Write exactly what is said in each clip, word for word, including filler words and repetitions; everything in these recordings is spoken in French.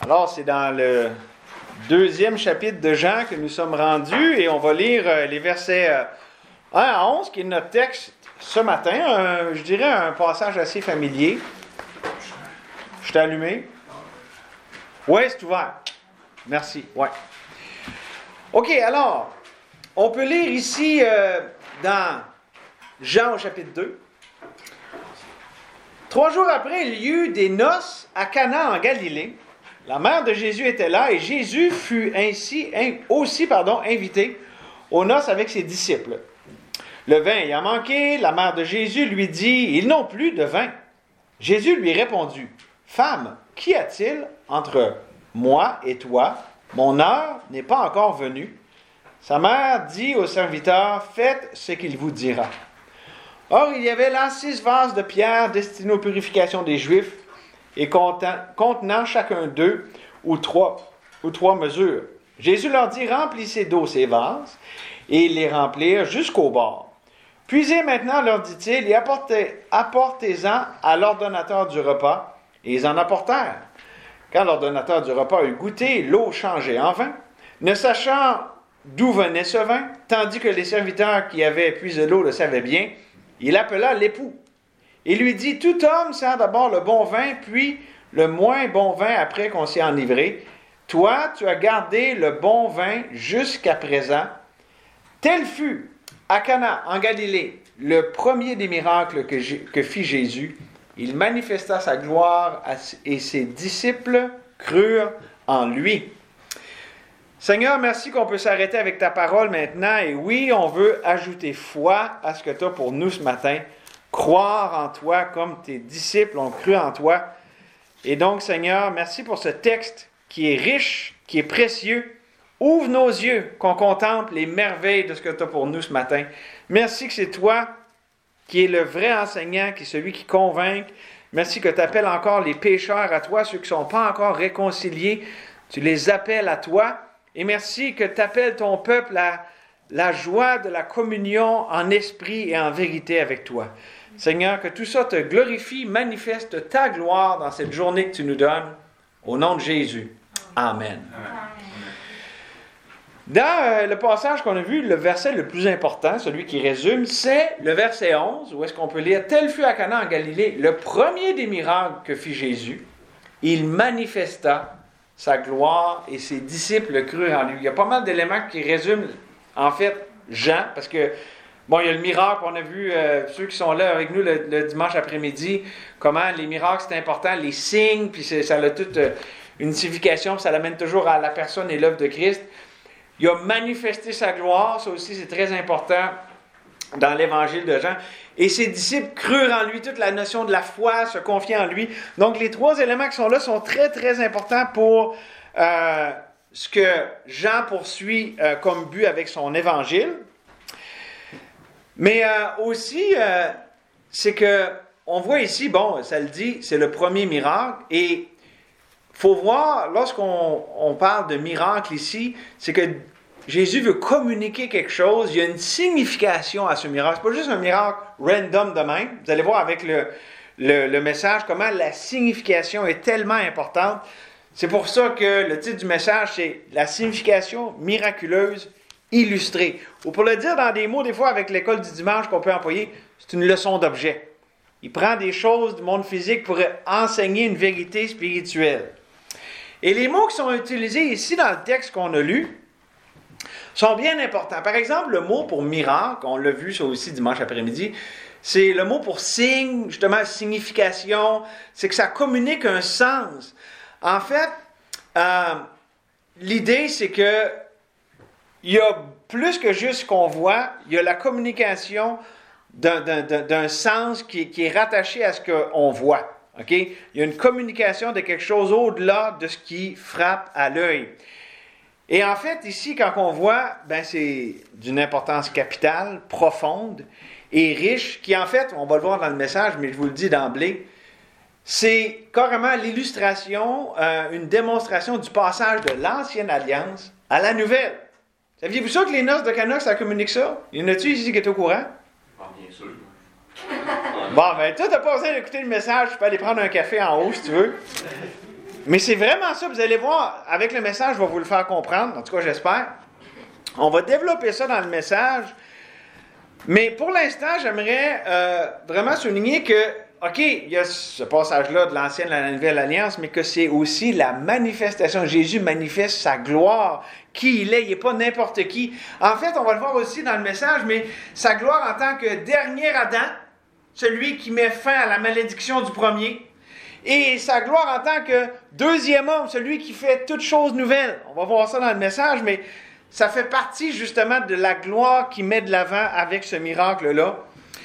Alors, c'est dans le deuxième chapitre de Jean que nous sommes rendus et on va lire euh, les versets euh, un à onze, qui est notre texte ce matin. Un, je dirais un passage assez familier. Je t'ai allumé? Oui, c'est ouvert. Merci. Ouais. OK, alors, on peut lire ici euh, dans Jean au chapitre deux. Trois jours après, il y eut des noces à Cana en Galilée. La mère de Jésus était là et Jésus fut ainsi aussi pardon, invité aux noces avec ses disciples. Le vin ayant manqué, la mère de Jésus lui dit « Ils n'ont plus de vin. » Jésus lui répondit « Femme, qu'y a-t-il entre moi et toi? Mon heure n'est pas encore venue. » Sa mère dit au serviteur « Faites ce qu'il vous dira. » Or, il y avait là six vases de pierre destinés aux purifications des Juifs et contenant chacun d'eux ou trois, ou trois mesures. Jésus leur dit, remplissez d'eau ces vases, et ils les remplirent jusqu'au bord. Puisez maintenant, leur dit-il, et apportez, apportez-en à l'ordonnateur du repas. Et ils en apportèrent. Quand l'ordonnateur du repas eut goûté, l'eau changeait en vin, ne sachant d'où venait ce vin, tandis que les serviteurs qui avaient puisé l'eau le savaient bien, il appela l'époux. Il lui dit, tout homme sert d'abord le bon vin, puis le moins bon vin après qu'on s'y est enivré. Toi, tu as gardé le bon vin jusqu'à présent. Tel fut, à Cana, en Galilée, le premier des miracles que, que fit Jésus. Il manifesta sa gloire et ses disciples crurent en lui. Seigneur, merci qu'on peut s'arrêter avec ta parole maintenant. Et oui, on veut ajouter foi à ce que tu as pour nous ce matin. Croire en toi comme tes disciples ont cru en toi. Et donc, Seigneur, merci pour ce texte qui est riche, qui est précieux. Ouvre nos yeux, qu'on contemple les merveilles de ce que tu as pour nous ce matin. Merci que c'est toi qui es le vrai enseignant, qui est celui qui convainc. Merci que tu appelles encore les pécheurs à toi, ceux qui ne sont pas encore réconciliés. Tu les appelles à toi. Et merci que tu appelles ton peuple à la joie de la communion en esprit et en vérité avec toi. Seigneur, que tout ça te glorifie, manifeste ta gloire dans cette journée que tu nous donnes. Au nom de Jésus. Amen. Dans euh, le passage qu'on a vu, le verset le plus important, celui qui résume, c'est le verset onze, où est-ce qu'on peut lire « Tel fut à Cana en Galilée, le premier des miracles que fit Jésus. Il manifesta sa gloire et ses disciples crurent en lui. » Il y a pas mal d'éléments qui résument, en fait, Jean, parce que bon, il y a le miracle, on a vu, euh, ceux qui sont là avec nous le, le dimanche après-midi, comment les miracles, c'est important, les signes, puis c'est, ça a toute euh, une signification, ça l'amène toujours à la personne et l'œuvre de Christ. Il a manifesté sa gloire, ça aussi c'est très important dans l'évangile de Jean. Et ses disciples crurent en lui, toute la notion de la foi, se confier en lui. Donc les trois éléments qui sont là sont très très importants pour euh, ce que Jean poursuit euh, comme but avec son évangile. Mais euh, aussi, euh, c'est que on voit ici, bon, ça le dit, c'est le premier miracle. Et il faut voir, lorsqu'on on parle de miracle ici, c'est que Jésus veut communiquer quelque chose. Il y a une signification à ce miracle. Ce n'est pas juste un miracle random de même. Vous allez voir avec le, le, le message comment la signification est tellement importante. C'est pour ça que le titre du message, c'est « La signification miraculeuse illustrée ». Ou pour le dire dans des mots, des fois avec l'école du dimanche qu'on peut employer, c'est une leçon d'objet. Il prend des choses du monde physique pour enseigner une vérité spirituelle. Et les mots qui sont utilisés ici dans le texte qu'on a lu sont bien importants. Par exemple, le mot pour miracle, on l'a vu ça aussi dimanche après-midi, c'est le mot pour signe, justement signification, c'est que ça communique un sens. En fait, euh, l'idée c'est que il y a plus que juste ce qu'on voit, il y a la communication d'un, d'un, d'un sens qui, qui est rattaché à ce qu'on voit. Okay? Il y a une communication de quelque chose au-delà de ce qui frappe à l'œil. Et en fait, ici, quand on voit, ben, c'est d'une importance capitale, profonde et riche, qui en fait, on va le voir dans le message, mais je vous le dis d'emblée, c'est carrément l'illustration, euh, une démonstration du passage de l'ancienne alliance à la nouvelle. Saviez-vous ça que les noces de Cana, ça communique ça? Il y en a-tu ici qui est au courant? Ah, bien sûr. Bon, ben, toi, t'as pas besoin d'écouter le message, tu peux aller prendre un café en haut si tu veux. Mais c'est vraiment ça, vous allez voir, avec le message, je vais vous le faire comprendre, en tout cas j'espère. On va développer ça dans le message. Mais pour l'instant, j'aimerais euh, vraiment souligner que, OK, il y a ce passage-là de l'Ancienne à la Nouvelle Alliance, mais que c'est aussi la manifestation. Jésus manifeste sa gloire, qui il est, il n'est pas n'importe qui. En fait, on va le voir aussi dans le message, mais sa gloire en tant que dernier Adam, celui qui met fin à la malédiction du premier, et sa gloire en tant que deuxième homme, celui qui fait toutes choses nouvelles. On va voir ça dans le message, mais ça fait partie justement de la gloire qu'il met de l'avant avec ce miracle-là.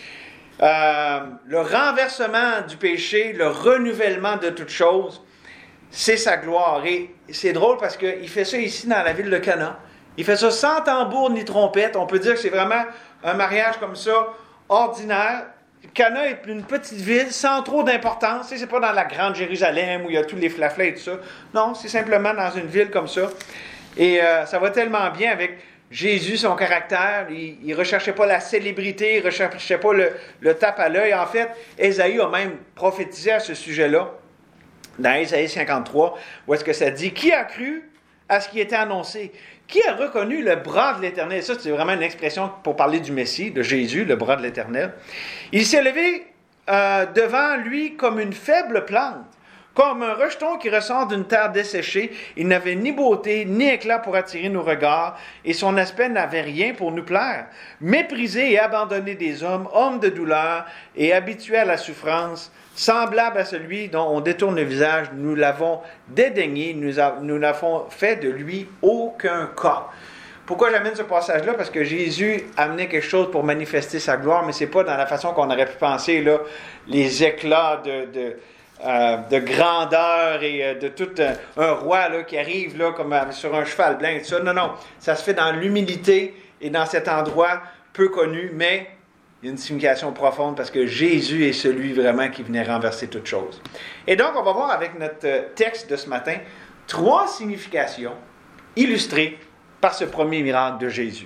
Euh, le renversement du péché, le renouvellement de toutes choses, c'est sa gloire. Et c'est drôle parce qu'il fait ça ici dans la ville de Cana. Il fait ça sans tambour ni trompette. On peut dire que c'est vraiment un mariage comme ça, ordinaire. Cana est une petite ville sans trop d'importance. C'est pas dans la grande Jérusalem où il y a tous les flaflas et tout ça. Non, c'est simplement dans une ville comme ça. Et euh, ça va tellement bien avec Jésus, son caractère. Il ne recherchait pas la célébrité, il ne recherchait pas le, le tape à l'œil. En fait, Ésaïe a même prophétisé à ce sujet-là, dans Ésaïe cinquante-trois, où est-ce que ça dit « Qui a cru à ce qui était annoncé? Qui a reconnu le bras de l'Éternel? » Ça, c'est vraiment une expression pour parler du Messie, de Jésus, le bras de l'Éternel. Il s'est levé euh, devant lui comme une faible plante, comme un rejeton qui ressort d'une terre desséchée. Il n'avait ni beauté, ni éclat pour attirer nos regards, et son aspect n'avait rien pour nous plaire. Méprisé et abandonné des hommes, homme de douleur et habitué à la souffrance, semblable à celui dont on détourne le visage, nous l'avons dédaigné, nous, a, nous n'avons fait de lui aucun cas. Pourquoi j'amène ce passage-là? Parce que Jésus amenait quelque chose pour manifester sa gloire, mais ce n'est pas dans la façon qu'on aurait pu penser, là, les éclats de... de Euh, de grandeur et euh, de tout euh, un roi là, qui arrive là, comme euh, sur un cheval blanc et tout ça. Non, non, ça se fait dans l'humilité et dans cet endroit peu connu, mais il y a une signification profonde parce que Jésus est celui vraiment qui venait renverser toutes choses. Et donc, on va voir avec notre texte de ce matin trois significations illustrées par ce premier miracle de Jésus.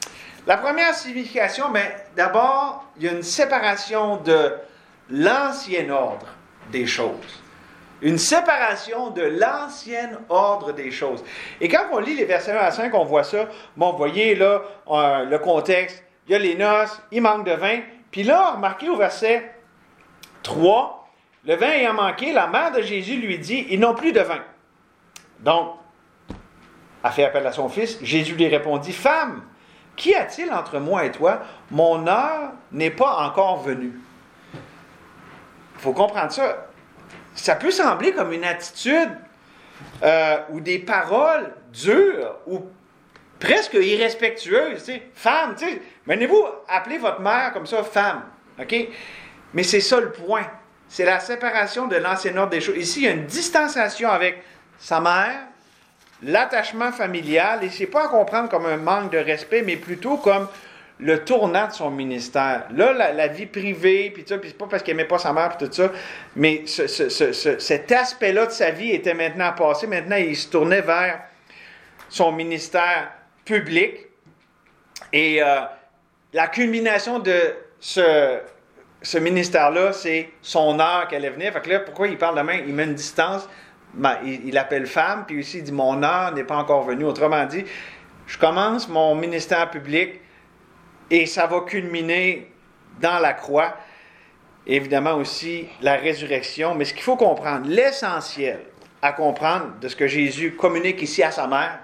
La première signification, bien, d'abord, il y a une séparation de l'ancien ordre des choses. Une séparation de l'ancien ordre des choses. Et quand on lit les versets un à cinq, on voit ça. Bon, vous voyez là, euh, le contexte, il y a les noces, il manque de vin. Puis là, remarquez au verset trois, le vin ayant manqué, la mère de Jésus lui dit, ils n'ont plus de vin. Donc, a fait appel à son fils. Jésus lui répondit, femme, qu'y a-t-il entre moi et toi? Mon heure n'est pas encore venue. Il faut comprendre ça. Ça peut sembler comme une attitude euh, ou des paroles dures ou presque irrespectueuses. Tu sais. Femme, tu sais, menez-vous, appelez votre mère comme ça, femme. OK? Mais c'est ça le point. C'est la séparation de l'ancien ordre des choses. Ici, il y a une distanciation avec sa mère, l'attachement familial, et ce n'est pas à comprendre comme un manque de respect, mais plutôt comme le tournant de son ministère. Là, la, la vie privée, puis ça, puis c'est pas parce qu'elle n'aimait pas sa mère, puis tout ça, mais ce, ce, ce, ce, cet aspect-là de sa vie était maintenant passé. Maintenant, il se tournait vers son ministère public. Et euh, la culmination de ce, ce ministère-là, c'est son heure qu'elle allait venir. Fait que là, pourquoi il parle de même? Il met une distance, ben, il, il appelle femme, puis aussi il dit « Mon heure n'est pas encore venue ». Autrement dit, je commence mon ministère public, et ça va culminer dans la croix, évidemment aussi la résurrection. Mais ce qu'il faut comprendre, l'essentiel à comprendre de ce que Jésus communique ici à sa mère,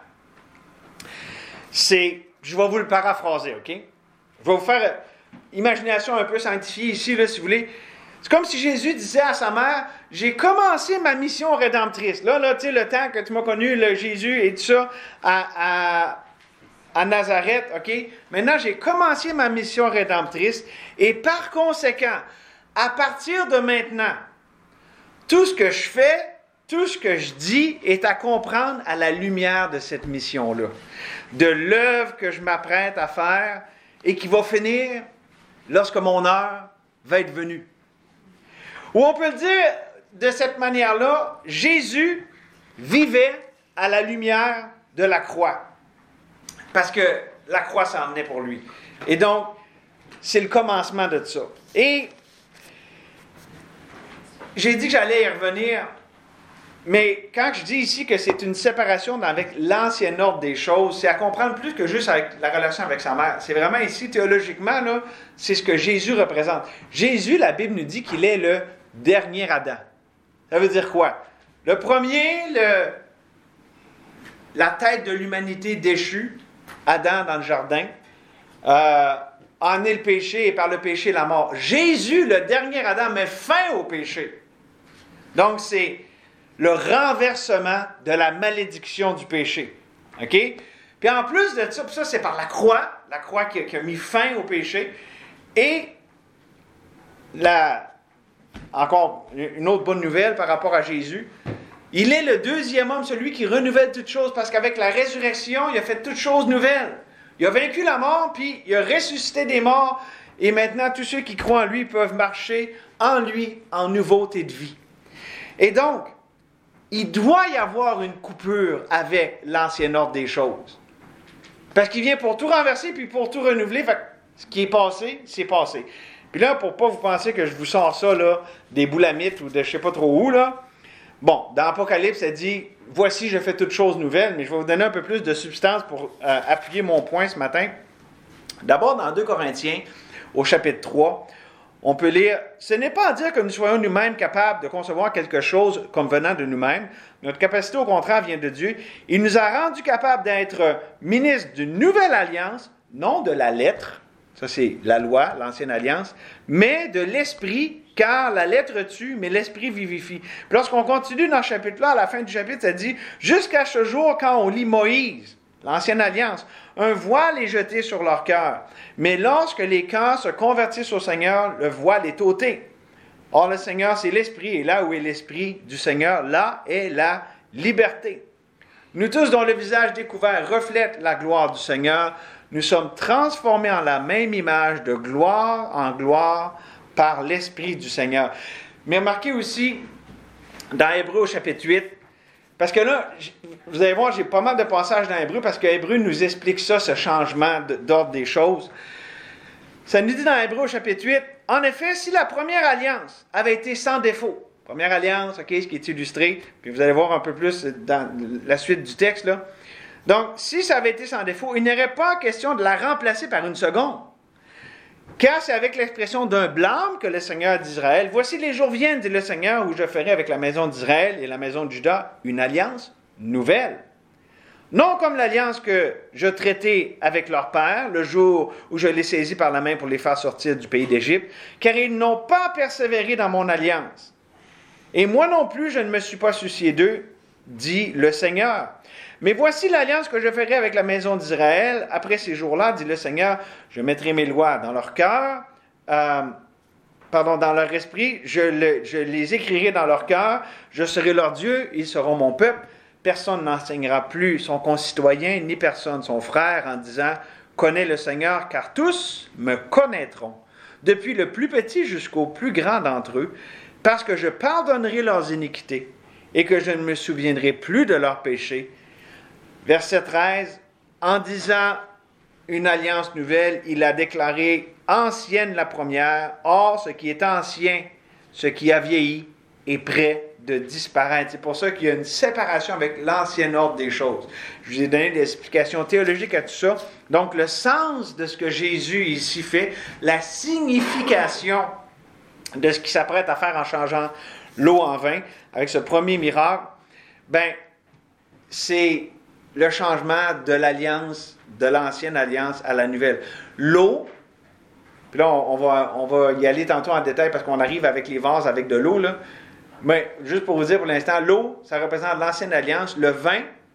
c'est, je vais vous le paraphraser, OK? Je vais vous faire imagination un peu sanctifiée ici, là, si vous voulez. C'est comme si Jésus disait à sa mère, j'ai commencé ma mission rédemptrice. Là, là, tu sais, le temps que tu m'as connu, le Jésus et tout ça, à... à à Nazareth, OK? Maintenant, j'ai commencé ma mission rédemptrice et par conséquent, à partir de maintenant, tout ce que je fais, tout ce que je dis est à comprendre à la lumière de cette mission-là, de l'œuvre que je m'apprête à faire et qui va finir lorsque mon heure va être venue. Ou on peut le dire de cette manière-là, Jésus vivait à la lumière de la croix. Parce que la croix s'en venait pour lui. Et donc, c'est le commencement de ça. Et j'ai dit que j'allais y revenir mais quand je dis ici que c'est une séparation avec l'ancien ordre des choses, c'est à comprendre plus que juste avec la relation avec sa mère. C'est vraiment ici, théologiquement, là, c'est ce que Jésus représente. Jésus, la Bible nous dit qu'il est le dernier Adam. Ça veut dire quoi? Le premier, le, la tête de l'humanité déchue, Adam dans le jardin, euh, en est le péché et par le péché la mort. Jésus, le dernier Adam, met fin au péché. Donc, c'est le renversement de la malédiction du péché. OK? Puis en plus de ça, ça c'est par la croix, la croix qui a, qui a mis fin au péché, et la, encore une autre bonne nouvelle par rapport à Jésus, il est le deuxième homme, celui qui renouvelle toutes choses, parce qu'avec la résurrection, il a fait toutes choses nouvelles. Il a vaincu la mort, puis il a ressuscité des morts, et maintenant tous ceux qui croient en lui peuvent marcher en lui en nouveauté de vie. Et donc, il doit y avoir une coupure avec l'ancien ordre des choses. Parce qu'il vient pour tout renverser, puis pour tout renouveler. Fait que ce qui est passé, c'est passé. Puis là, pour pas vous penser que je vous sors ça, là, des boulamites ou de je sais pas trop où, là. Bon, dans Apocalypse, ça dit, « Voici, je fais toutes choses nouvelles », mais je vais vous donner un peu plus de substance pour euh, appuyer mon point ce matin. D'abord, dans deux Corinthiens, au chapitre trois, on peut lire « Ce n'est pas à dire que nous soyons nous-mêmes capables de concevoir quelque chose comme venant de nous-mêmes. Notre capacité, au contraire, vient de Dieu. Il nous a rendus capables d'être ministres d'une nouvelle alliance, non de la lettre, ça c'est la loi, l'ancienne alliance, mais de l'esprit, car la lettre tue, mais l'esprit vivifie. » Puis lorsqu'on continue dans ce chapitre-là, à la fin du chapitre, ça dit « Jusqu'à ce jour, quand on lit Moïse, l'ancienne alliance, un voile est jeté sur leur cœur. Mais lorsque les cœurs se convertissent au Seigneur, le voile est ôté. Or, le Seigneur, c'est l'Esprit, et là où est l'Esprit du Seigneur, là est la liberté. Nous tous, dont le visage découvert reflète la gloire du Seigneur, nous sommes transformés en la même image de gloire en gloire par l'Esprit du Seigneur. Mais remarquez aussi, dans Hébreux au chapitre huit, parce que là, vous allez voir, j'ai pas mal de passages dans Hébreux, parce que Hébreux nous explique ça, ce changement d'ordre des choses. Ça nous dit dans Hébreux au chapitre huit, « En effet, si la première alliance avait été sans défaut, première alliance, OK, ce qui est illustré, puis vous allez voir un peu plus dans la suite du texte, là. Donc, si ça avait été sans défaut, il n'aurait pas question de la remplacer par une seconde. Car c'est avec l'expression d'un blâme que le Seigneur d'Israël, « Voici les jours viennent, dit le Seigneur, où je ferai avec la maison d'Israël et la maison de Juda une alliance nouvelle. Non comme l'alliance que je traitais avec leur père, le jour où je les saisis par la main pour les faire sortir du pays d'Égypte, car ils n'ont pas persévéré dans mon alliance. Et moi non plus, je ne me suis pas soucié d'eux, dit le Seigneur. Mais voici l'alliance que je ferai avec la maison d'Israël. Après ces jours-là, dit le Seigneur, je mettrai mes lois dans leur cœur, euh, pardon, dans leur esprit, je, le, je les écrirai dans leur cœur, je serai leur Dieu, ils seront mon peuple. Personne n'enseignera plus son concitoyen, ni personne son frère, en disant, connais le Seigneur, car tous me connaîtront, depuis le plus petit jusqu'au plus grand d'entre eux, parce que je pardonnerai leurs iniquités et que je ne me souviendrai plus de leurs péchés. Verset treize, en disant une alliance nouvelle, il a déclaré ancienne la première. Or, ce qui est ancien, ce qui a vieilli, est prêt de disparaître. C'est pour ça qu'il y a une séparation avec l'ancien ordre des choses. Je vous ai donné des explications théologiques à tout ça. Donc, le sens de ce que Jésus ici fait, la signification de ce qu'il s'apprête à faire en changeant l'eau en vin, avec ce premier miracle, ben, c'est le changement de l'alliance, de l'ancienne alliance à la nouvelle. L'eau, puis là, on, on, va, on va y aller tantôt en détail parce qu'on arrive avec les vases avec de l'eau, là. Mais juste pour vous dire pour l'instant, l'eau, ça représente l'ancienne alliance. Le vin,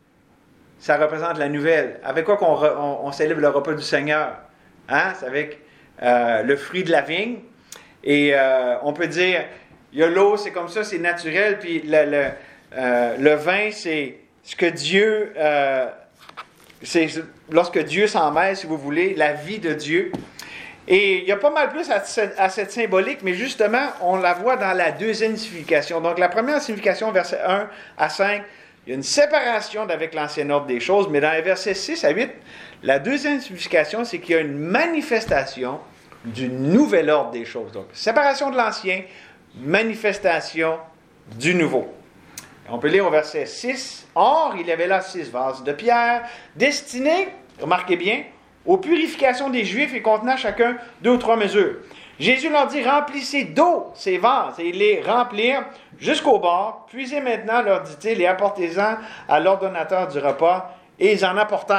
ça représente la nouvelle. Avec quoi qu'on re, on, on célèbre le repas du Seigneur? Hein? C'est avec euh, le fruit de la vigne. Et euh, on peut dire, il y a l'eau, c'est comme ça, c'est naturel. Puis le, le, euh, le vin, c'est ce que Dieu... Euh, c'est lorsque Dieu s'en mêle, si vous voulez, la vie de Dieu. Et il y a pas mal plus à, à cette symbolique, mais justement, on la voit dans la deuxième signification. Donc, la première signification, versets un à cinq, il y a une séparation avec l'ancien ordre des choses, mais dans les versets six à huit, la deuxième signification, c'est qu'il y a une manifestation du nouvel ordre des choses. Donc, séparation de l'ancien, manifestation du nouveau. On peut lire au verset six. « Or, il y avait là six vases de pierre, destinés, remarquez bien, aux purifications des Juifs et contenant chacun deux ou trois mesures. Jésus leur dit, remplissez d'eau ces vases, et les remplir jusqu'au bord. Puisez maintenant, leur dit-il, et apportez-en à l'ordonnateur du repas. Et ils en apportèrent. »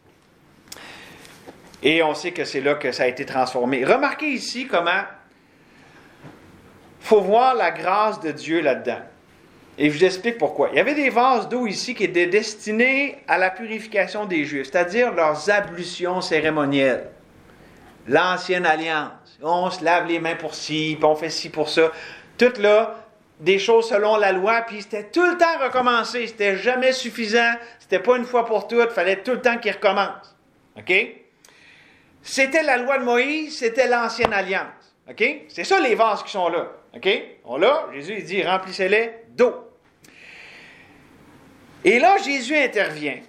Et on sait que c'est là que ça a été transformé. Remarquez ici comment il faut voir la grâce de Dieu là-dedans. Et je vous explique pourquoi. Il y avait des vases d'eau ici qui étaient destinés à la purification des Juifs, c'est-à-dire leurs ablutions cérémonielles. L'ancienne alliance. On se lave les mains pour ci, puis on fait ci pour ça. Tout là, des choses selon la loi, puis c'était tout le temps recommencé. C'était jamais suffisant. C'était pas une fois pour toutes. Il fallait tout le temps qu'il recommence. OK? C'était la loi de Moïse, c'était l'ancienne alliance. OK? C'est ça les vases qui sont là. OK? On l'a, Jésus il dit, remplissez-les d'eau. Et là, Jésus intervient.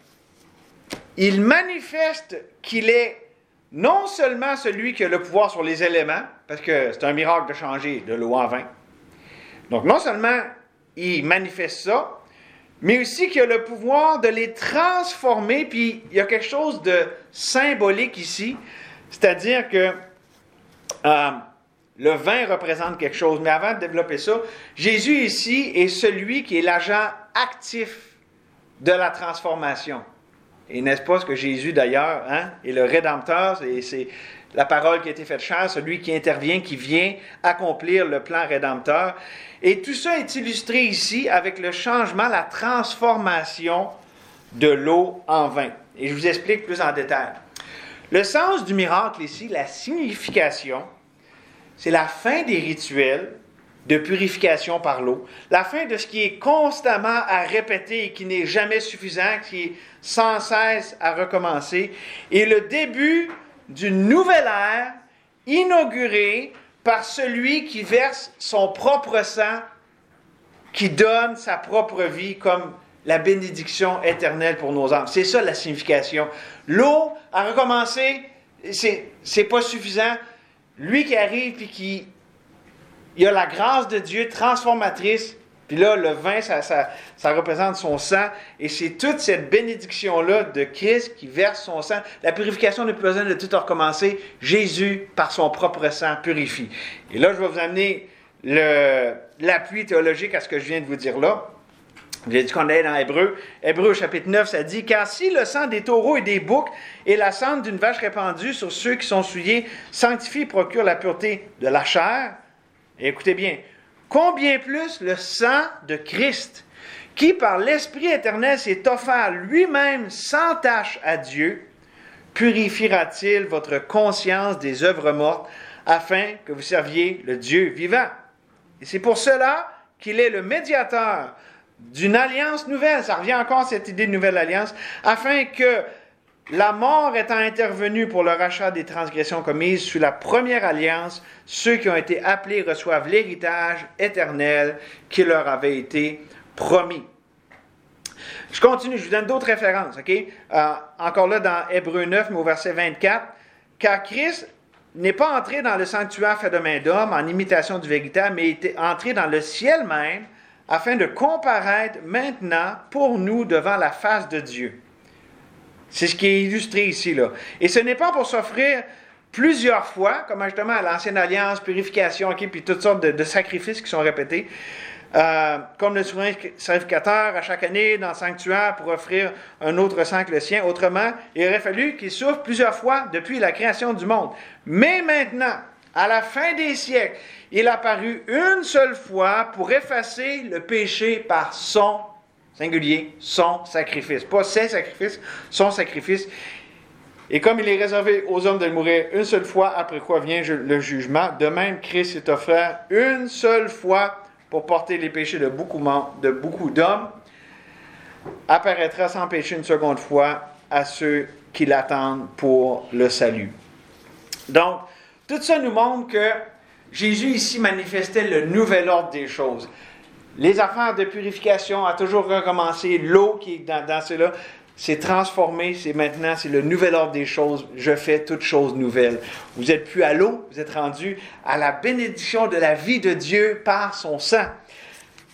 Il manifeste qu'il est non seulement celui qui a le pouvoir sur les éléments, parce que c'est un miracle de changer de l'eau en vin. Donc, non seulement il manifeste ça, mais aussi qu'il a le pouvoir de les transformer, puis il y a quelque chose de symbolique ici, c'est-à-dire que euh, le vin représente quelque chose. Mais avant de développer ça, Jésus ici est celui qui est l'agent actif de la transformation. Et n'est-ce pas ce que Jésus, d'ailleurs, hein, est le Rédempteur, et c'est la parole qui a été faite chair, celui qui intervient, qui vient accomplir le plan rédempteur. Et tout ça est illustré ici avec le changement, la transformation de l'eau en vin. Et je vous explique plus en détail. Le sens du miracle ici, la signification, c'est la fin des rituels de purification par l'eau, la fin de ce qui est constamment à répéter et qui n'est jamais suffisant, qui est sans cesse à recommencer, et le début d'une nouvelle ère inaugurée par celui qui verse son propre sang, qui donne sa propre vie comme la bénédiction éternelle pour nos âmes. C'est ça la signification. L'eau a recommencé, c'est, c'est pas suffisant. Lui qui arrive puis qui il y a la grâce de Dieu transformatrice, puis là, le vin, ça, ça, ça représente son sang, et c'est toute cette bénédiction-là de Christ qui verse son sang. La purification n'a plus besoin de tout recommencer. Jésus, par son propre sang, purifie. Et là, je vais vous amener le, l'appui théologique à ce que je viens de vous dire là. J'ai dit qu'on est dans Hébreu. Hébreu, chapitre neuf, ça dit « Car si le sang des taureaux et des boucs et la cendre d'une vache répandue sur ceux qui sont souillés sanctifie et procure la pureté de la chair, et écoutez bien, combien plus le sang de Christ, qui par l'Esprit éternel s'est offert lui-même sans tache à Dieu, purifiera-t-il votre conscience des œuvres mortes, afin que vous serviez le Dieu vivant. » Et c'est pour cela qu'il est le médiateur d'une alliance nouvelle. Ça revient encore à cette idée de nouvelle alliance, afin que, la mort étant intervenue pour le rachat des transgressions commises sous la première alliance, ceux qui ont été appelés reçoivent l'héritage éternel qui leur avait été promis. Je continue, je vous donne d'autres références. ok euh, encore là dans Hébreu neuf, mais au verset vingt-quatre. « Car Christ n'est pas entré dans le sanctuaire fait de main d'homme en imitation du véritable, mais était entré dans le ciel même, afin de comparaître maintenant pour nous devant la face de Dieu. » C'est ce qui est illustré ici, là. Et ce n'est pas pour s'offrir plusieurs fois, comme justement à l'Ancienne Alliance, purification, okay, puis toutes sortes de, de sacrifices qui sont répétés, euh, comme le souverain sacrificateur à chaque année dans le sanctuaire pour offrir un autre sang que le sien. Autrement, il aurait fallu qu'il souffre plusieurs fois depuis la création du monde. Mais maintenant, à la fin des siècles, il a apparu une seule fois pour effacer le péché par son singulier, son sacrifice. Pas ses sacrifices, son sacrifice. Et comme il est réservé aux hommes de mourir une seule fois, après quoi vient le jugement, de même Christ s'est offert une seule fois pour porter les péchés de beaucoup, de beaucoup d'hommes, apparaîtra sans péché une seconde fois à ceux qui l'attendent pour le salut. Donc, tout ça nous montre que Jésus ici manifestait le nouvel ordre des choses. Les affaires de purification ont toujours recommencé. L'eau qui est dans, dans cela s'est transformée. C'est maintenant, c'est le nouvel ordre des choses. Je fais toutes choses nouvelles. Vous n'êtes plus à l'eau, vous êtes rendu à la bénédiction de la vie de Dieu par son sang.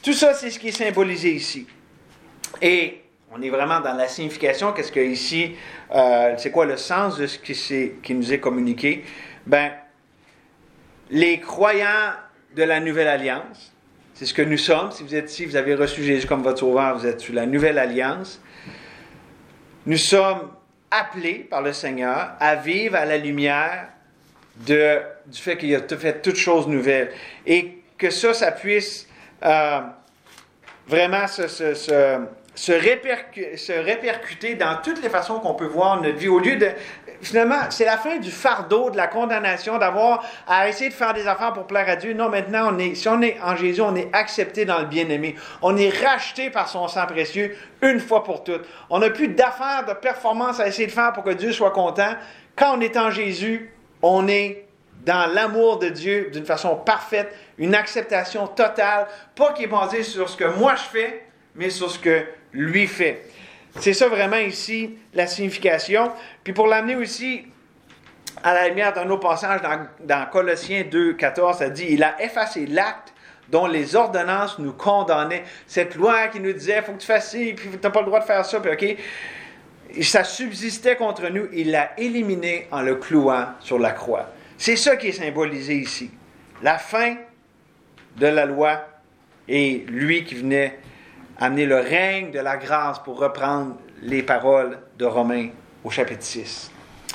Tout ça, c'est ce qui est symbolisé ici. Et on est vraiment dans la signification. Qu'est-ce que ici, euh, c'est quoi le sens de ce qui, c'est, qui nous est communiqué? Ben, les croyants de la Nouvelle Alliance, c'est ce que nous sommes. Si vous êtes ici, vous avez reçu Jésus comme votre sauveur, vous êtes sur la Nouvelle Alliance. Nous sommes appelés par le Seigneur à vivre à la lumière de, du fait qu'il a fait toutes choses nouvelles. Et que ça, ça puisse euh, vraiment se, se, se, se, répercu- se répercuter dans toutes les façons qu'on peut voir notre vie. Au lieu de... Finalement, c'est la fin du fardeau, de la condamnation, d'avoir à essayer de faire des affaires pour plaire à Dieu. Non, maintenant, on est, si on est en Jésus, on est accepté dans le bien-aimé. On est racheté par son sang précieux une fois pour toutes. On n'a plus d'affaires, de performances à essayer de faire pour que Dieu soit content. Quand on est en Jésus, on est dans l'amour de Dieu d'une façon parfaite, une acceptation totale, pas qui est basée sur ce que moi je fais, mais sur ce que lui fait. C'est ça vraiment ici, la signification. Puis pour l'amener aussi à la lumière d'un autre passage dans, dans Colossiens deux, quatorze, ça dit « Il a effacé l'acte dont les ordonnances nous condamnaient. » Cette loi qui nous disait « Il faut que tu fasses ci, puis tu n'as pas le droit de faire ça, puis OK. » Ça subsistait contre nous. Il l'a éliminé en le clouant sur la croix. C'est ça qui est symbolisé ici. La fin de la loi et lui qui venait amener le règne de la grâce, pour reprendre les paroles de Romains au chapitre six.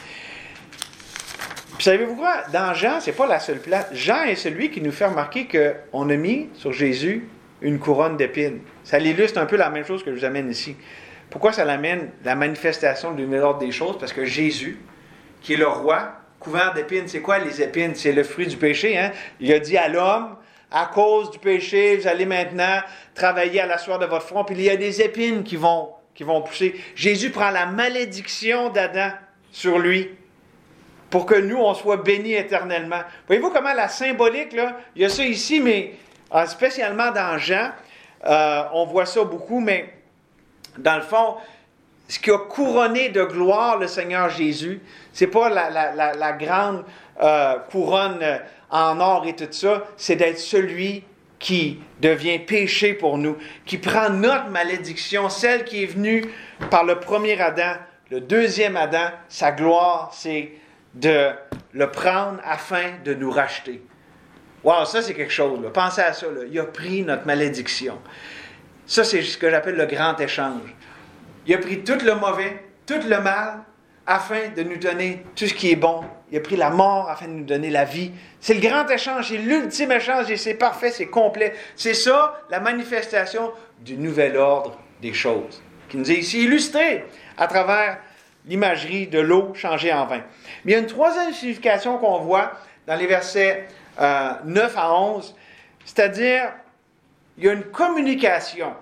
Puis savez-vous quoi? Dans Jean, c'est pas la seule place. Jean est celui qui nous fait remarquer qu'on a mis sur Jésus une couronne d'épines. Ça l'illustre un peu la même chose que je vous amène ici. Pourquoi ça l'amène la manifestation de l'ordre des choses? Parce que Jésus, qui est le roi, couvert d'épines, c'est quoi les épines? C'est le fruit du péché. Hein? Il a dit à l'homme, à cause du péché, vous allez maintenant travailler à la sueur de votre front, puis il y a des épines qui vont, qui vont pousser. Jésus prend la malédiction d'Adam sur lui pour que nous, on soit bénis éternellement. Voyez-vous comment la symbolique, là, il y a ça ici, mais euh, spécialement dans Jean, euh, on voit ça beaucoup, mais dans le fond, ce qui a couronné de gloire le Seigneur Jésus, c'est pas la, la, la, la grande euh, couronne euh, en or et tout ça, c'est d'être celui qui devient péché pour nous, qui prend notre malédiction, celle qui est venue par le premier Adam, le deuxième Adam. Sa gloire, c'est de le prendre afin de nous racheter. Wow, ça c'est quelque chose, là. Pensez à ça, là. Il a pris notre malédiction. Ça, c'est ce que j'appelle le grand échange. Il a pris tout le mauvais, tout le mal, afin de nous donner tout ce qui est bon. Il a pris la mort afin de nous donner la vie. C'est le grand échange, c'est l'ultime échange et c'est parfait, c'est complet. C'est ça, la manifestation du nouvel ordre des choses, qui nous est ici illustré à travers l'imagerie de l'eau changée en vin. Mais il y a une troisième signification qu'on voit dans les versets euh, neuf à onze, c'est-à-dire, il y a une communication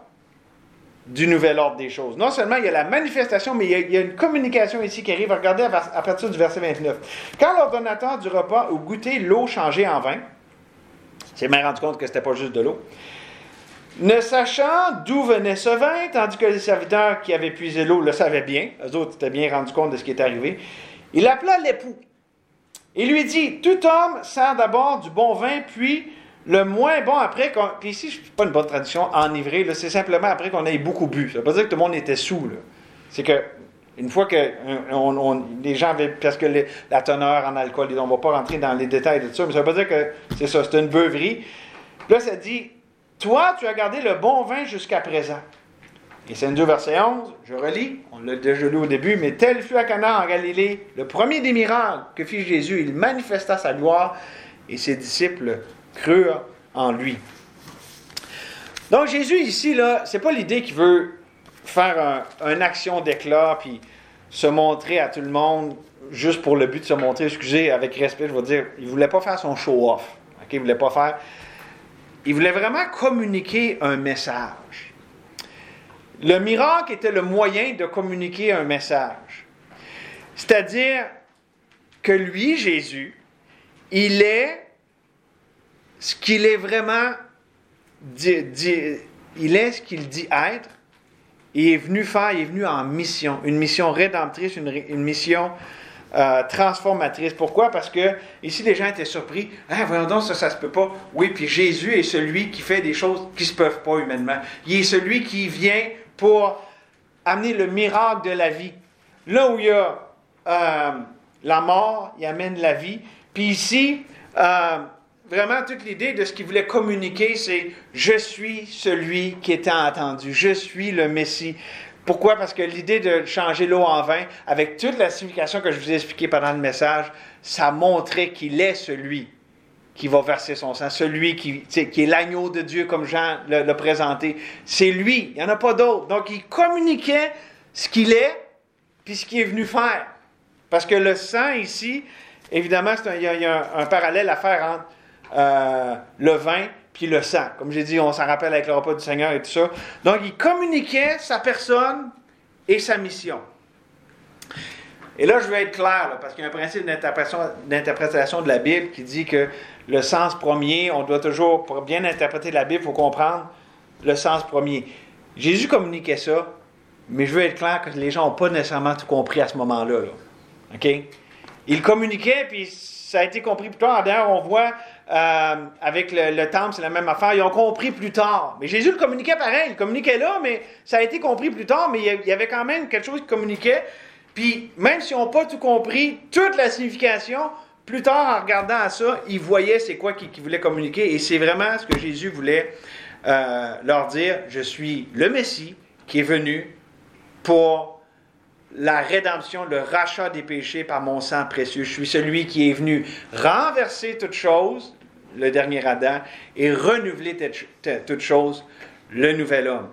du nouvel ordre des choses. Non seulement il y a la manifestation, mais il y a, il y a une communication ici qui arrive. Regardez à, à partir du verset vingt-neuf. Quand l'ordonnateur du repas eut goûté l'eau changée en vin, c'est bien rendu compte que ce n'était pas juste de l'eau, ne sachant d'où venait ce vin, tandis que les serviteurs qui avaient puisé l'eau le savaient bien, eux autres s'étaient bien rendus compte de ce qui était arrivé, il appela l'époux et lui dit, tout homme sert d'abord du bon vin, puis le moins bon après, qu'on, puis ici, c'est pas une bonne tradition, enivré, là, c'est simplement après qu'on ait beaucoup bu. Ça ne veut pas dire que tout le monde était saoul. Là. C'est que, une fois que on, on, les gens avaient, parce que les, la teneur en alcool, on ne va pas rentrer dans les détails de tout ça, mais ça ne veut pas dire que c'est ça, c'est une beuverie. Là, ça dit, toi, tu as gardé le bon vin jusqu'à présent. Et c'est deux verset onze, je relis, on l'a déjà lu au début, mais tel fut à Cana en Galilée, le premier des miracles que fit Jésus, il manifesta sa gloire et ses disciples crurent en lui. Donc Jésus ici, là, c'est pas l'idée qu'il veut faire un, une action d'éclat puis se montrer à tout le monde juste pour le but de se montrer. Excusez, avec respect, je vais dire, il voulait pas faire son show-off. Okay? Il voulait pas faire. Il voulait vraiment communiquer un message. Le miracle était le moyen de communiquer un message. C'est-à-dire que lui, Jésus, il est ce qu'il est vraiment, dit, dit, il est ce qu'il dit être. Il est venu faire, il est venu en mission, une mission rédemptrice, une, une mission euh, transformatrice. Pourquoi? Parce que ici, les gens étaient surpris. Ah, voyons donc, ça, ça se peut pas. Oui, puis Jésus est celui qui fait des choses qui se peuvent pas humainement. Il est celui qui vient pour amener le miracle de la vie. Là où il y a euh, la mort, il amène la vie. Puis ici, euh, vraiment, toute l'idée de ce qu'il voulait communiquer, c'est « Je suis celui qui était entendu. Je suis le Messie. » Pourquoi? Parce que l'idée de changer l'eau en vin, avec toute la signification que je vous ai expliquée pendant le message, ça montrait qu'il est celui qui va verser son sang, celui qui, qui est l'agneau de Dieu, comme Jean l'a, l'a présenté. C'est lui, il n'y en a pas d'autre. Donc, il communiquait ce qu'il est, puis ce qu'il est venu faire. Parce que le sang ici, évidemment, c'est un, il y a, il y a un, un parallèle à faire entre euh, le vin puis le sang. Comme j'ai dit, on s'en rappelle avec le repas du Seigneur et tout ça. Donc, il communiquait sa personne et sa mission. Et là, je vais être clair, là, parce qu'il y a un principe d'interprétation, d'interprétation de la Bible qui dit que le sens premier, on doit toujours, pour bien interpréter la Bible, il faut comprendre le sens premier. Jésus communiquait ça, mais je veux être clair que les gens n'ont pas nécessairement tout compris à ce moment-là. Là. OK? Il communiquait, puis ça a été compris plus tard. D'ailleurs, on voit euh, avec le, le temple, c'est la même affaire. Ils ont compris plus tard. Mais Jésus le communiquait pareil. Il communiquait là, mais ça a été compris plus tard. Mais il y avait quand même quelque chose qui communiquait. Puis, même s'ils n'ont pas tout compris, toute la signification, plus tard, en regardant à ça, ils voyaient c'est quoi qu'ils, qu'ils voulaient communiquer. Et c'est vraiment ce que Jésus voulait euh, leur dire. Je suis le Messie qui est venu pour la rédemption, le rachat des péchés par mon sang précieux. Je suis celui qui est venu renverser toute chose, le dernier Adam, et renouveler toute chose, le nouvel homme.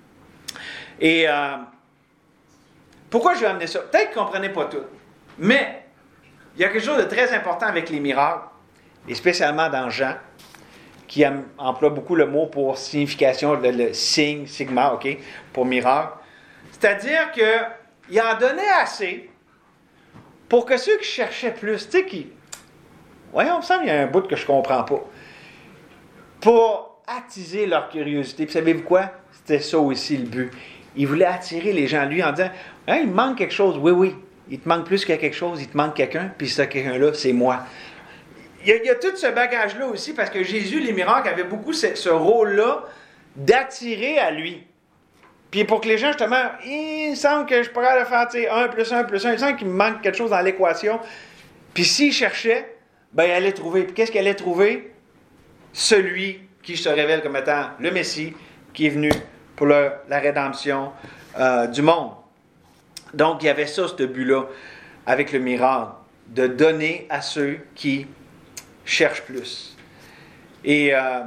Et euh, pourquoi je vais amener ça? Peut-être que vous ne comprenez pas tout, mais il y a quelque chose de très important avec les miracles, et spécialement dans Jean, qui emploie beaucoup le mot pour signification, le, le signe, sigma, OK, pour miracle. C'est-à-dire que il en donnait assez pour que ceux qui cherchaient plus, tu sais, qui... Voyons, il me semble qu'il y a un bout que je ne comprends pas. Pour attiser leur curiosité. Puis savez-vous quoi? C'était ça aussi le but. Il voulait attirer les gens à lui en disant, hein, il me manque quelque chose. Oui, oui. Il te manque plus que quelque chose. Il te manque quelqu'un. Puis ce quelqu'un-là, c'est moi. Il y a, il y a tout ce bagage-là aussi parce que Jésus, les miracles, avait beaucoup ce, ce rôle-là d'attirer à lui. Puis pour que les gens, justement, il me semble que je pourrais le faire, tu sais, un plus un plus un, il me semble qu'il me manque quelque chose dans l'équation. Puis s'il cherchait, ben il allait trouver. Puis qu'est-ce qu'il allait trouver? Celui qui se révèle comme étant le Messie, qui est venu pour le, la rédemption euh, du monde. Donc, il y avait ça, ce but-là, avec le miracle, de donner à ceux qui cherchent plus. Et euh,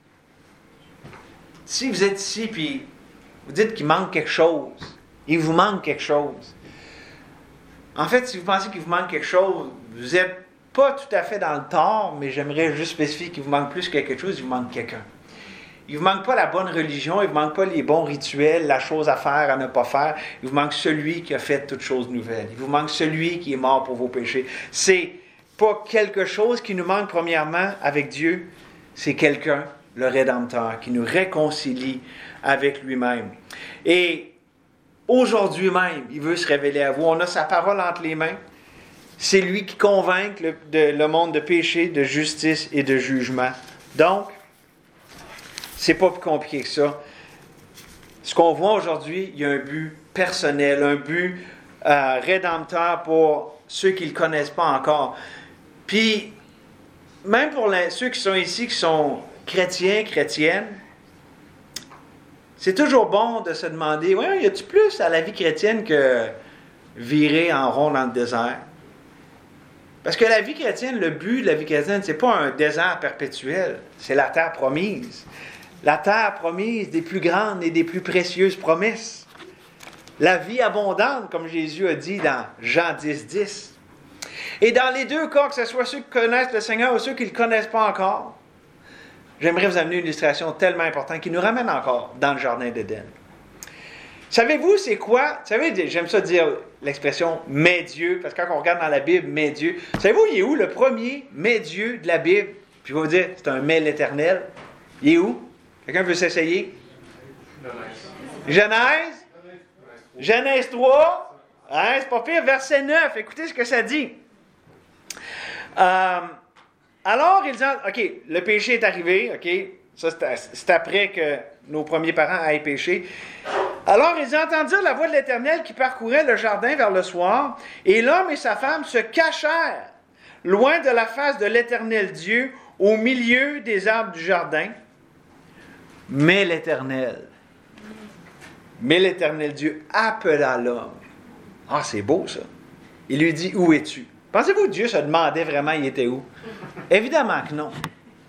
si vous êtes ici, puis vous dites qu'il manque quelque chose. Il vous manque quelque chose. En fait, si vous pensez qu'il vous manque quelque chose, vous n'êtes pas tout à fait dans le tort, mais j'aimerais juste spécifier qu'il vous manque plus que quelque chose, il vous manque quelqu'un. Il ne vous manque pas la bonne religion, il ne vous manque pas les bons rituels, la chose à faire, à ne pas faire. Il vous manque celui qui a fait toutes choses nouvelles. Il vous manque celui qui est mort pour vos péchés. C'est pas quelque chose qui nous manque premièrement avec Dieu, c'est quelqu'un, le Rédempteur, qui nous réconcilie avec lui-même. Et aujourd'hui même, il veut se révéler à vous. On a sa parole entre les mains. C'est lui qui convainc le, de, le monde de péché, de justice et de jugement. Donc, c'est pas plus compliqué que ça. Ce qu'on voit aujourd'hui, il y a un but personnel, un but euh, rédempteur pour ceux qui ne le connaissent pas encore. Puis, même pour les, ceux qui sont ici, qui sont chrétiens, chrétiennes, c'est toujours bon de se demander, ouais, y a-t-il plus à la vie chrétienne que virer en rond dans le désert? Parce que la vie chrétienne, le but de la vie chrétienne, c'est pas un désert perpétuel, c'est la terre promise. La terre promise des plus grandes et des plus précieuses promesses. La vie abondante, comme Jésus a dit dans Jean dix, dix. Et dans les deux cas, que ce soit ceux qui connaissent le Seigneur ou ceux qui ne le connaissent pas encore, j'aimerais vous amener une illustration tellement importante qui nous ramène encore dans le jardin d'Éden. Savez-vous, c'est quoi? Vous savez, j'aime ça dire l'expression « mais Dieu », parce que quand on regarde dans la Bible « mais Dieu », savez-vous, il est où le premier « mais Dieu » de la Bible? Puis je vais vous dire, c'est un « mais l'Éternel ». Il est où? Quelqu'un veut s'essayer? Genèse. Genèse trois. Hein, c'est pas pire. Verset neuf, écoutez ce que ça dit. Euh, alors, ils ont... OK, le péché est arrivé, OK? Ça, c'est, c'est après que nos premiers parents aient péché. Alors, ils entendirent la voix de l'Éternel qui parcourait le jardin vers le soir, et l'homme et sa femme se cachèrent loin de la face de l'Éternel Dieu, au milieu des arbres du jardin. Mais l'Éternel, mais l'Éternel Dieu appela l'homme. Ah, c'est beau ça. Il lui dit, où es-tu? Pensez-vous que Dieu se demandait vraiment il était où? Évidemment que non.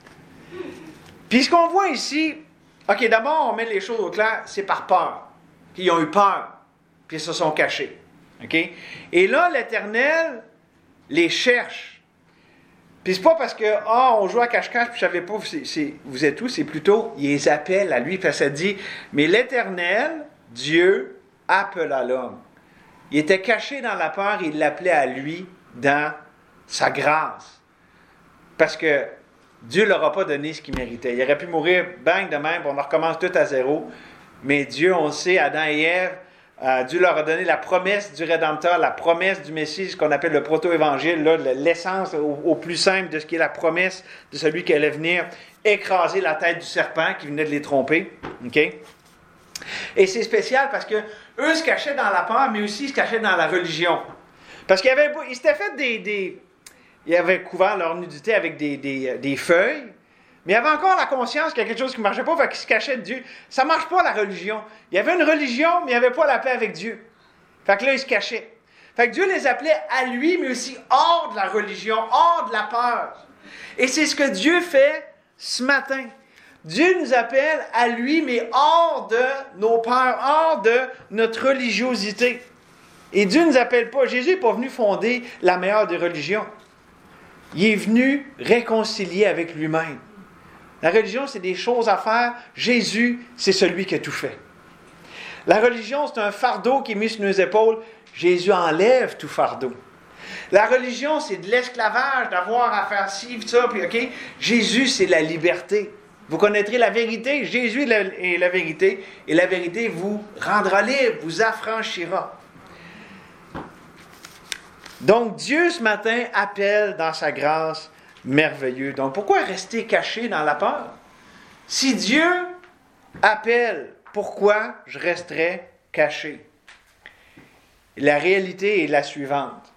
Puis ce qu'on voit ici, OK, d'abord on met les choses au clair, c'est par peur. Puis ils ont eu peur, puis ils se sont cachés. OK? Et là, l'Éternel les cherche. Puis c'est pas parce que, ah, oh, on joue à cache-cache, puis je savais pas c'est, c'est, vous êtes où, c'est plutôt, il les appelle à lui, puis ça dit, mais l'Éternel, Dieu, appela l'homme. Il était caché dans la peur, et il l'appelait à lui dans sa grâce. Parce que Dieu ne leur a pas donné ce qu'il méritait. Il aurait pu mourir, bang, de même, on recommence tout à zéro. Mais Dieu, on le sait, Adam et Ève, euh, Dieu leur a donné la promesse du Rédempteur, la promesse du Messie, ce qu'on appelle le proto-évangile, là, l'essence au, au plus simple de ce qui est la promesse de celui qui allait venir écraser la tête du serpent qui venait de les tromper. Okay? Et c'est spécial parce que eux se cachaient dans la peur, mais aussi ils se cachaient dans la religion. Parce qu'ils avaient, ils s'étaient fait des, des... Ils avaient couvert leur nudité avec des, des, des feuilles, mais il y avait encore la conscience qu'il y a quelque chose qui ne marchait pas, fait qu'ils se cachaient de Dieu. Ça ne marche pas, la religion. Il y avait une religion, mais il n'y avait pas la paix avec Dieu. Fait que là, ils se cachaient. Fait que Dieu les appelait à lui, mais aussi hors de la religion, hors de la peur. Et c'est ce que Dieu fait ce matin. Dieu nous appelle à lui, mais hors de nos peurs, hors de notre religiosité. Et Dieu ne nous appelle pas. Jésus n'est pas venu fonder la meilleure des religions. Il est venu réconcilier avec lui-même. La religion, c'est des choses à faire. Jésus, c'est celui qui a tout fait. La religion, c'est un fardeau qui est mis sur nos épaules. Jésus enlève tout fardeau. La religion, c'est de l'esclavage, d'avoir à faire ci, ça, puis OK. Jésus, c'est la liberté. Vous connaîtrez la vérité. Jésus est la, est la vérité. Et la vérité vous rendra libre, vous affranchira. Donc, Dieu, ce matin, appelle dans sa grâce merveilleuse. Donc, pourquoi rester caché dans la peur? Si Dieu appelle, pourquoi je resterais caché? La réalité est la suivante.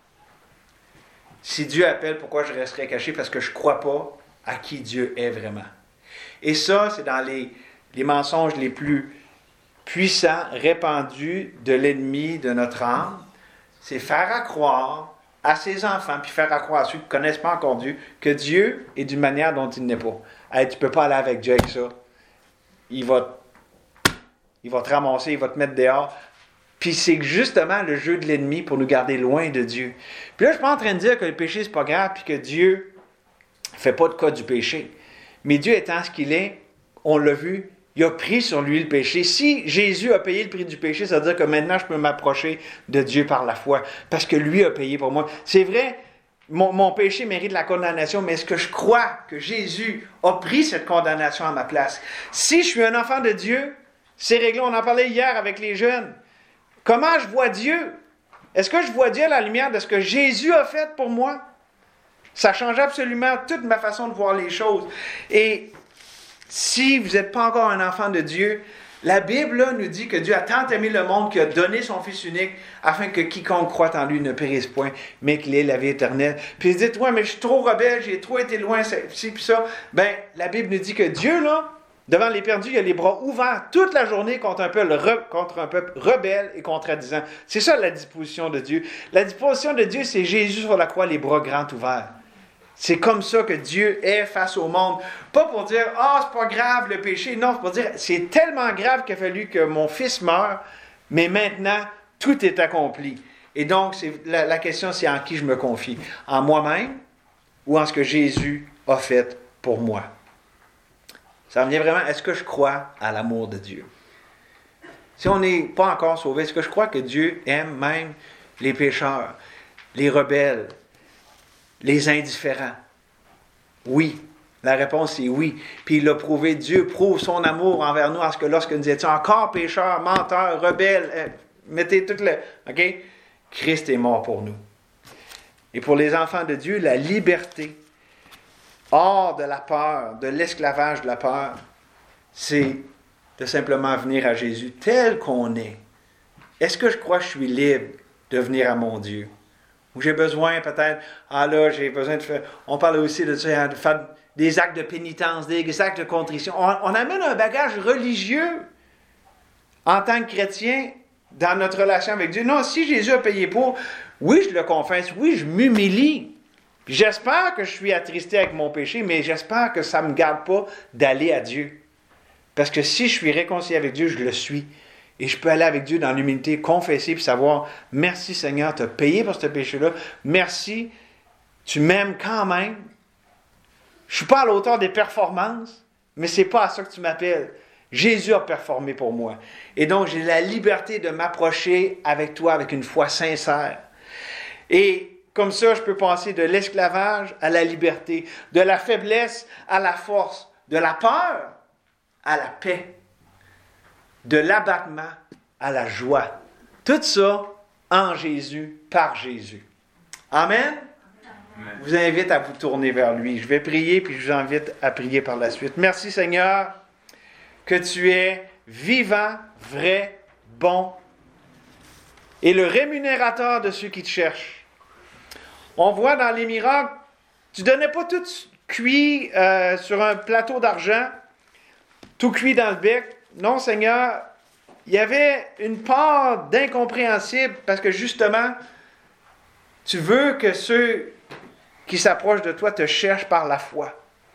Si Dieu appelle, pourquoi je resterais caché? Parce que je ne crois pas à qui Dieu est vraiment. Et ça, c'est dans les, les mensonges les plus puissants, répandus de l'ennemi de notre âme. C'est faire à croire à ses enfants, puis faire à croire à ceux qui ne connaissent pas encore Dieu, que Dieu est d'une manière dont il n'est pas. Hey, tu ne peux pas aller avec Dieu avec ça. Il va, il va te ramasser, il va te mettre dehors. Puis c'est justement le jeu de l'ennemi pour nous garder loin de Dieu. Puis là, je ne suis pas en train de dire que le péché, c'est pas grave, puis que Dieu ne fait pas de cas du péché. Mais Dieu étant ce qu'il est, on l'a vu, il a pris sur lui le péché. Si Jésus a payé le prix du péché, ça veut dire que maintenant, je peux m'approcher de Dieu par la foi, parce que lui a payé pour moi. C'est vrai, mon, mon péché mérite la condamnation, mais est-ce que je crois que Jésus a pris cette condamnation à ma place? Si je suis un enfant de Dieu, c'est réglé. On en parlait hier avec les jeunes. Comment je vois Dieu? Est-ce que je vois Dieu à la lumière de ce que Jésus a fait pour moi? Ça change absolument toute ma façon de voir les choses. Et si vous n'êtes pas encore un enfant de Dieu, la Bible là, nous dit que Dieu a tant aimé le monde qu'il a donné son Fils unique afin que quiconque croit en lui ne périsse point, mais qu'il ait la vie éternelle. Puis vous dites, ouais, mais je suis trop rebelle, j'ai trop été loin, ci puis ça. Ben, la Bible nous dit que Dieu, là, devant les perdus, il a les bras ouverts toute la journée contre un peuple, re, contre un peuple rebelle et contradisant. C'est ça la disposition de Dieu. La disposition de Dieu, c'est Jésus sur la croix, les bras grands ouverts. C'est comme ça que Dieu est face au monde. Pas pour dire, ah, oh, c'est pas grave le péché. Non, c'est pour dire, c'est tellement grave qu'il a fallu que mon fils meure, mais maintenant, tout est accompli. Et donc, c'est, la, la question, c'est en qui je me confie. En moi-même ou en ce que Jésus a fait pour moi. Ça revient vraiment, est-ce que je crois à l'amour de Dieu? Si on n'est pas encore sauvé, est-ce que je crois que Dieu aime même les pécheurs, les rebelles, les indifférents? Oui. La réponse est oui. Puis il l'a prouvé. Dieu prouve son amour envers nous en ce que lorsque nous étions encore pécheurs, menteurs, rebelles, euh, mettez tout le... OK? Christ est mort pour nous. Et pour les enfants de Dieu, la liberté, hors de la peur, de l'esclavage de la peur, c'est de simplement venir à Jésus tel qu'on est. Est-ce que je crois que je suis libre de venir à mon Dieu? Ou j'ai besoin peut-être, ah là, j'ai besoin de faire, on parle aussi de, ça, de faire des actes de pénitence, des actes de contrition. On, on amène un bagage religieux en tant que chrétien dans notre relation avec Dieu. Non, si Jésus a payé pour, oui, je le confesse, oui, je m'humilie. Puis j'espère que je suis attristé avec mon péché, mais j'espère que ça ne me garde pas d'aller à Dieu. Parce que si je suis réconcilié avec Dieu, je le suis. Et je peux aller avec Dieu dans l'humilité, confesser, puis savoir, merci Seigneur, tu as payé pour ce péché-là. Merci, tu m'aimes quand même. Je ne suis pas à l'auteur des performances, mais ce n'est pas à ça que tu m'appelles. Jésus a performé pour moi. Et donc, j'ai la liberté de m'approcher avec toi avec une foi sincère. Et comme ça, je peux passer de l'esclavage à la liberté, de la faiblesse à la force, de la peur à la paix, de l'abattement à la joie. Tout ça en Jésus, par Jésus. Amen? Amen. Je vous invite à vous tourner vers lui. Je vais prier, puis je vous invite à prier par la suite. Merci Seigneur, que tu es vivant, vrai, bon, et le rémunérateur de ceux qui te cherchent. On voit dans les miracles, tu ne donnais pas tout cuit euh, sur un plateau d'argent, tout cuit dans le bec. Non, Seigneur, il y avait une part d'incompréhensible parce que justement, tu veux que ceux qui s'approchent de toi te cherchent par la foi.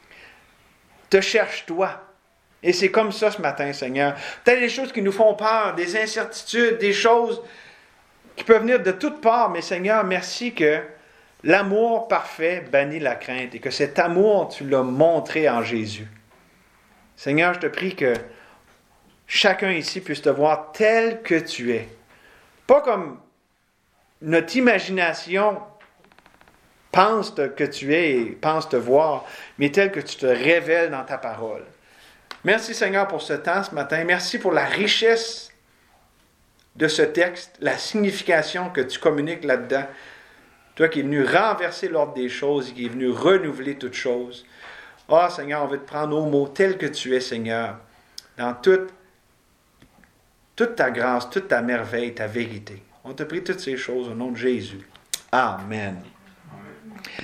Te cherchent toi. Et c'est comme ça ce matin, Seigneur. Peut-être des choses qui nous font peur, des incertitudes, des choses qui peuvent venir de toutes parts, mais Seigneur, merci que l'amour parfait bannit la crainte et que cet amour, tu l'as montré en Jésus. Seigneur, je te prie que chacun ici puisse te voir tel que tu es. Pas comme notre imagination pense que tu es et pense te voir, mais tel que tu te révèles dans ta parole. Merci Seigneur pour ce temps ce matin. Merci pour la richesse de ce texte, la signification que tu communiques là-dedans. Toi qui es venu renverser l'ordre des choses et qui es venu renouveler toutes choses. Ah, oh, Seigneur, on veut te prendre au mot tel que tu es, Seigneur, dans toute, toute ta grâce, toute ta merveille, ta vérité. On te prie toutes ces choses au nom de Jésus. Amen.